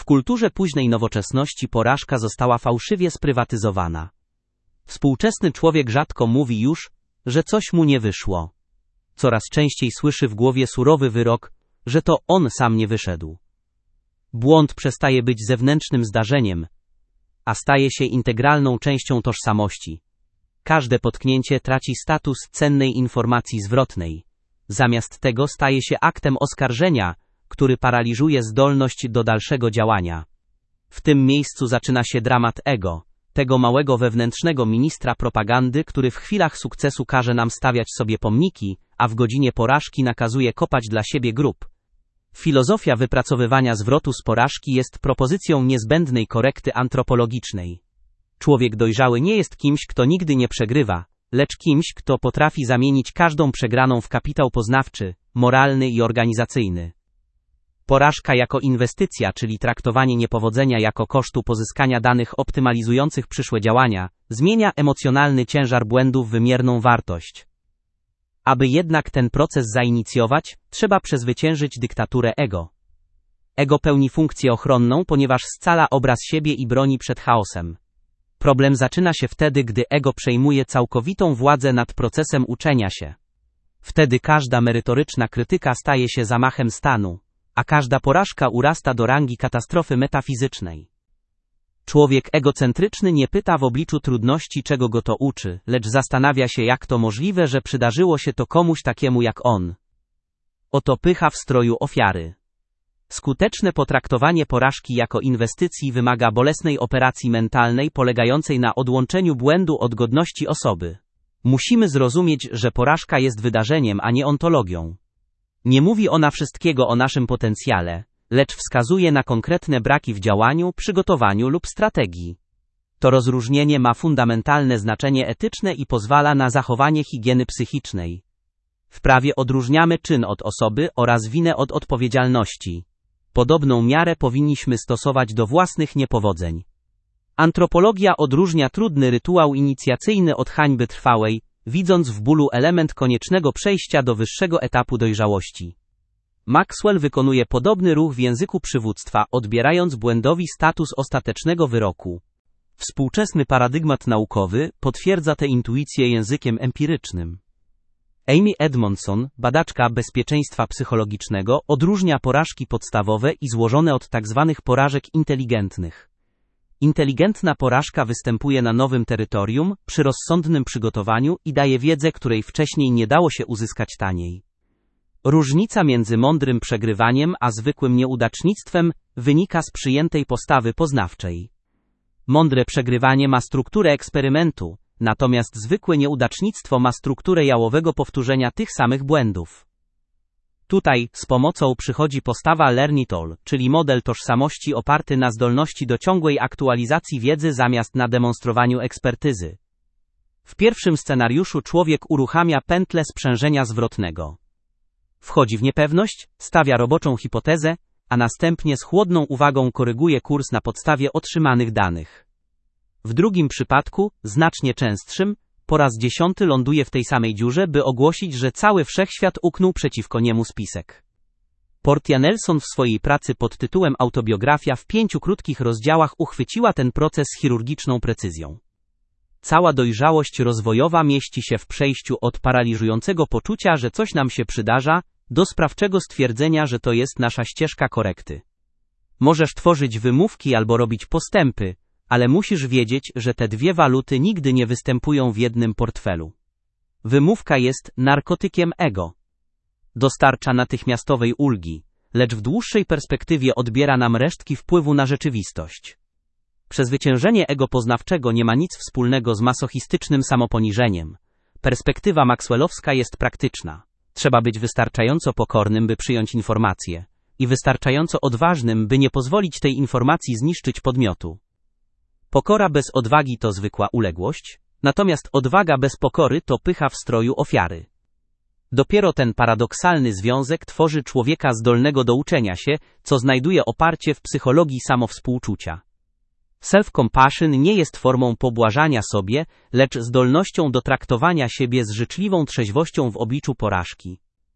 W kulturze późnej nowoczesności porażka została fałszywie sprywatyzowana. Współczesny człowiek rzadko mówi już, że coś mu nie wyszło. Coraz częściej słyszy w głowie surowy wyrok, że to on sam nie wyszedł. Błąd przestaje być zewnętrznym zdarzeniem, a staje się integralną częścią tożsamości. Każde potknięcie traci status cennej informacji zwrotnej. Zamiast tego staje się aktem oskarżenia, który paraliżuje zdolność do dalszego działania. W tym miejscu zaczyna się dramat ego, tego małego wewnętrznego ministra propagandy, który w chwilach sukcesu każe nam stawiać sobie pomniki, a w godzinie porażki nakazuje kopać dla siebie grób. Filozofia wypracowywania zwrotu z porażki jest propozycją niezbędnej korekty antropologicznej. Człowiek dojrzały nie jest kimś, kto nigdy nie przegrywa, lecz kimś, kto potrafi zamienić każdą przegraną w kapitał poznawczy, moralny i organizacyjny. Porażka jako inwestycja, czyli traktowanie niepowodzenia jako kosztu pozyskania danych optymalizujących przyszłe działania, zmienia emocjonalny ciężar błędu w wymierną wartość. Aby jednak ten proces zainicjować, trzeba przezwyciężyć dyktaturę ego. Ego pełni funkcję ochronną, ponieważ scala obraz siebie i broni przed chaosem. Problem zaczyna się wtedy, gdy ego przejmuje całkowitą władzę nad procesem uczenia się. Wtedy każda merytoryczna krytyka staje się zamachem stanu, a każda porażka urasta do rangi katastrofy metafizycznej. Człowiek egocentryczny nie pyta w obliczu trudności, czego go to uczy, lecz zastanawia się, jak to możliwe, że przydarzyło się to komuś takiemu jak on. Oto pycha w stroju ofiary. Skuteczne potraktowanie porażki jako inwestycji wymaga bolesnej operacji mentalnej polegającej na odłączeniu błędu od godności osoby. Musimy zrozumieć, że porażka jest wydarzeniem, a nie ontologią. Nie mówi ona wszystkiego o naszym potencjale, lecz wskazuje na konkretne braki w działaniu, przygotowaniu lub strategii. To rozróżnienie ma fundamentalne znaczenie etyczne i pozwala na zachowanie higieny psychicznej. W prawie odróżniamy czyn od osoby oraz winę od odpowiedzialności. Podobną miarę powinniśmy stosować do własnych niepowodzeń. Antropologia odróżnia trudny rytuał inicjacyjny od hańby trwałej, widząc w bólu element koniecznego przejścia do wyższego etapu dojrzałości. Maxwell wykonuje podobny ruch w języku przywództwa, odbierając błędowi status ostatecznego wyroku. Współczesny paradygmat naukowy potwierdza tę intuicję językiem empirycznym. Amy Edmondson, badaczka bezpieczeństwa psychologicznego, odróżnia porażki podstawowe i złożone od tzw. porażek inteligentnych. Inteligentna porażka występuje na nowym terytorium, przy rozsądnym przygotowaniu i daje wiedzę, której wcześniej nie dało się uzyskać taniej. Różnica między mądrym przegrywaniem a zwykłym nieudacznictwem wynika z przyjętej postawy poznawczej. Mądre przegrywanie ma strukturę eksperymentu, natomiast zwykłe nieudacznictwo ma strukturę jałowego powtórzenia tych samych błędów. Tutaj z pomocą przychodzi postawa Learn it all, czyli model tożsamości oparty na zdolności do ciągłej aktualizacji wiedzy zamiast na demonstrowaniu ekspertyzy. W pierwszym scenariuszu człowiek uruchamia pętlę sprzężenia zwrotnego. Wchodzi w niepewność, stawia roboczą hipotezę, a następnie z chłodną uwagą koryguje kurs na podstawie otrzymanych danych. W drugim przypadku, znacznie częstszym, po raz 10 ląduje w tej samej dziurze, by ogłosić, że cały wszechświat uknął przeciwko niemu spisek. Portia Nelson w swojej pracy pod tytułem Autobiografia w 5 krótkich rozdziałach uchwyciła ten proces z chirurgiczną precyzją. Cała dojrzałość rozwojowa mieści się w przejściu od paraliżującego poczucia, że coś nam się przydarza, do sprawczego stwierdzenia, że to jest nasza ścieżka korekty. Możesz tworzyć wymówki albo robić postępy, ale musisz wiedzieć, że te dwie waluty nigdy nie występują w jednym portfelu. Wymówka jest narkotykiem ego. Dostarcza natychmiastowej ulgi, lecz w dłuższej perspektywie odbiera nam resztki wpływu na rzeczywistość. Przezwyciężenie ego poznawczego nie ma nic wspólnego z masochistycznym samoponiżeniem. Perspektywa maxwellowska jest praktyczna. Trzeba być wystarczająco pokornym, by przyjąć informację, i wystarczająco odważnym, by nie pozwolić tej informacji zniszczyć podmiotu. Pokora bez odwagi to zwykła uległość, natomiast odwaga bez pokory to pycha w stroju ofiary. Dopiero ten paradoksalny związek tworzy człowieka zdolnego do uczenia się, co znajduje oparcie w psychologii samowspółczucia. Self-compassion nie jest formą pobłażania sobie, lecz zdolnością do traktowania siebie z życzliwą trzeźwością w obliczu porażki.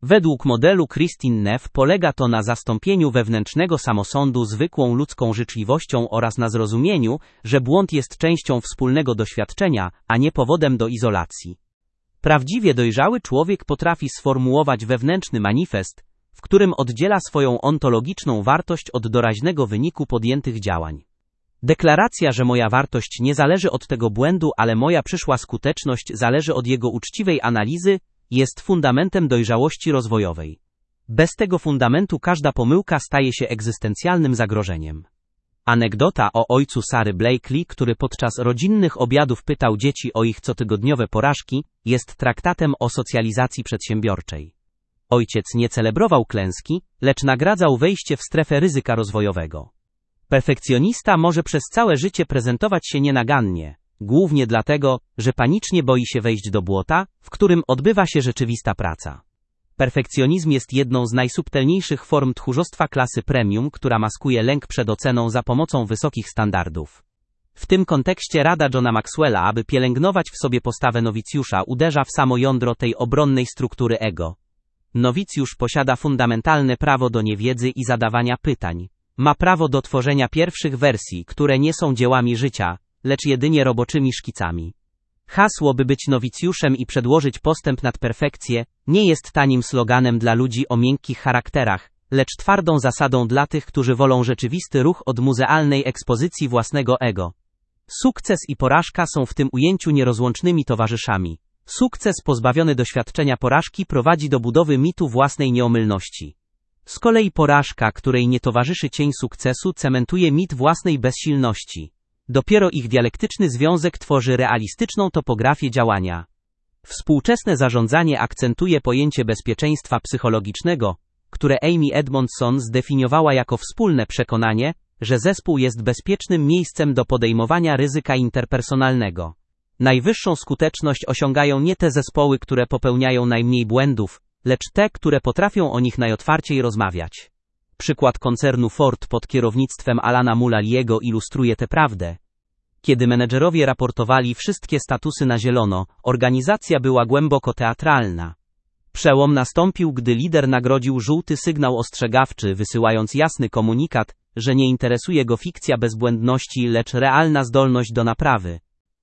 Według modelu Christine Neff polega to na zastąpieniu wewnętrznego samosądu zwykłą ludzką życzliwością oraz na zrozumieniu, że błąd jest częścią wspólnego doświadczenia, a nie powodem do izolacji. Prawdziwie dojrzały człowiek potrafi sformułować wewnętrzny manifest, w którym oddziela swoją ontologiczną wartość od doraźnego wyniku podjętych działań. Deklaracja, że moja wartość nie zależy od tego błędu, ale moja przyszła skuteczność zależy od jego uczciwej analizy, jest fundamentem dojrzałości rozwojowej. Bez tego fundamentu każda pomyłka staje się egzystencjalnym zagrożeniem. Anegdota o ojcu Sary Blakely, który podczas rodzinnych obiadów pytał dzieci o ich cotygodniowe porażki, jest traktatem o socjalizacji przedsiębiorczej. Ojciec nie celebrował klęski, lecz nagradzał wejście w strefę ryzyka rozwojowego. Perfekcjonista może przez całe życie prezentować się nienagannie, głównie dlatego, że panicznie boi się wejść do błota, w którym odbywa się rzeczywista praca. Perfekcjonizm jest jedną z najsubtelniejszych form tchórzostwa klasy premium, która maskuje lęk przed oceną za pomocą wysokich standardów. W tym kontekście rada Johna Maxwella, aby pielęgnować w sobie postawę nowicjusza, uderza w samo jądro tej obronnej struktury ego. Nowicjusz posiada fundamentalne prawo do niewiedzy i zadawania pytań. Ma prawo do tworzenia pierwszych wersji, które nie są dziełami życia, lecz jedynie roboczymi szkicami. Hasło, by być nowicjuszem i przedłożyć postęp nad perfekcję, nie jest tanim sloganem dla ludzi o miękkich charakterach, lecz twardą zasadą dla tych, którzy wolą rzeczywisty ruch od muzealnej ekspozycji własnego ego. Sukces i porażka są w tym ujęciu nierozłącznymi towarzyszami. Sukces pozbawiony doświadczenia porażki prowadzi do budowy mitu własnej nieomylności. Z kolei porażka, której nie towarzyszy cień sukcesu, cementuje mit własnej bezsilności. Dopiero ich dialektyczny związek tworzy realistyczną topografię działania. Współczesne zarządzanie akcentuje pojęcie bezpieczeństwa psychologicznego, które Amy Edmondson zdefiniowała jako wspólne przekonanie, że zespół jest bezpiecznym miejscem do podejmowania ryzyka interpersonalnego. Najwyższą skuteczność osiągają nie te zespoły, które popełniają najmniej błędów, lecz te, które potrafią o nich najotwarciej rozmawiać. Przykład koncernu Ford pod kierownictwem Alana Mulaliego ilustruje tę prawdę. Kiedy menedżerowie raportowali wszystkie statusy na zielono, organizacja była głęboko teatralna. Przełom nastąpił, gdy lider nagrodził żółty sygnał ostrzegawczy, wysyłając jasny komunikat, że nie interesuje go fikcja bezbłędności, lecz realna zdolność do naprawy.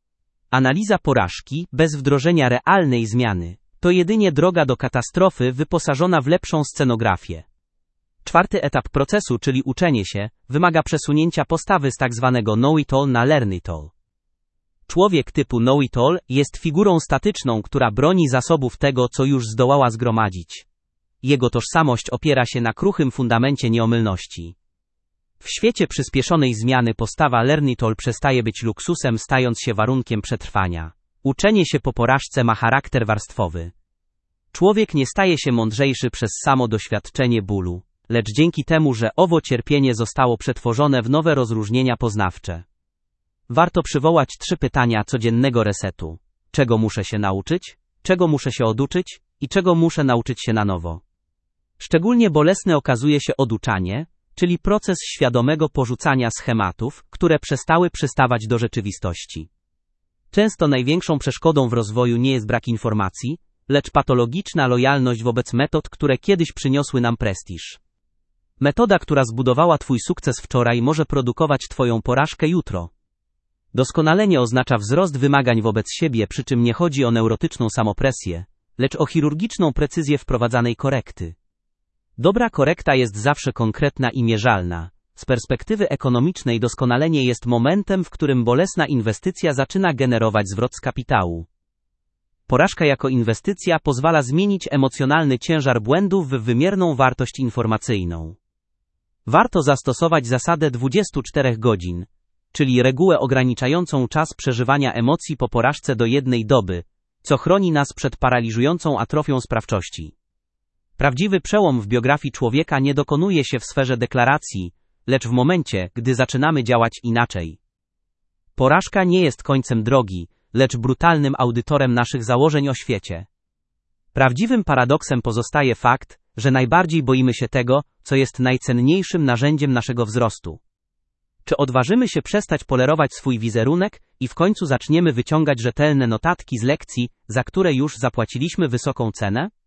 Analiza porażki, bez wdrożenia realnej zmiany, to jedynie droga do katastrofy wyposażona w lepszą scenografię. Czwarty etap procesu, czyli uczenie się, wymaga przesunięcia postawy z tzw. know-it-all na learn-it-all. Człowiek typu know-it-all jest figurą statyczną, która broni zasobów tego, co już zdołała zgromadzić. Jego tożsamość opiera się na kruchym fundamencie nieomylności. W świecie przyspieszonej zmiany postawa learn-it-all przestaje być luksusem, stając się warunkiem przetrwania. Uczenie się po porażce ma charakter warstwowy. Człowiek nie staje się mądrzejszy przez samo doświadczenie bólu, lecz dzięki temu, że owo cierpienie zostało przetworzone w nowe rozróżnienia poznawcze. Warto przywołać 3 pytania codziennego resetu. Czego muszę się nauczyć? Czego muszę się oduczyć? I czego muszę nauczyć się na nowo? Szczególnie bolesne okazuje się oduczanie, czyli proces świadomego porzucania schematów, które przestały przystawać do rzeczywistości. Często największą przeszkodą w rozwoju nie jest brak informacji, lecz patologiczna lojalność wobec metod, które kiedyś przyniosły nam prestiż. Metoda, która zbudowała Twój sukces wczoraj, może produkować Twoją porażkę jutro. Doskonalenie oznacza wzrost wymagań wobec siebie, przy czym nie chodzi o neurotyczną samopresję, lecz o chirurgiczną precyzję wprowadzanej korekty. Dobra korekta jest zawsze konkretna i mierzalna. Z perspektywy ekonomicznej doskonalenie jest momentem, w którym bolesna inwestycja zaczyna generować zwrot z kapitału. Porażka jako inwestycja pozwala zmienić emocjonalny ciężar błędów w wymierną wartość informacyjną. Warto zastosować zasadę 24 godzin, czyli regułę ograniczającą czas przeżywania emocji po porażce do 1 doby, co chroni nas przed paraliżującą atrofią sprawczości. Prawdziwy przełom w biografii człowieka nie dokonuje się w sferze deklaracji, lecz w momencie, gdy zaczynamy działać inaczej. Porażka nie jest końcem drogi, lecz brutalnym audytorem naszych założeń o świecie. Prawdziwym paradoksem pozostaje fakt, że najbardziej boimy się tego, co jest najcenniejszym narzędziem naszego wzrostu. Czy odważymy się przestać polerować swój wizerunek i w końcu zaczniemy wyciągać rzetelne notatki z lekcji, za które już zapłaciliśmy wysoką cenę?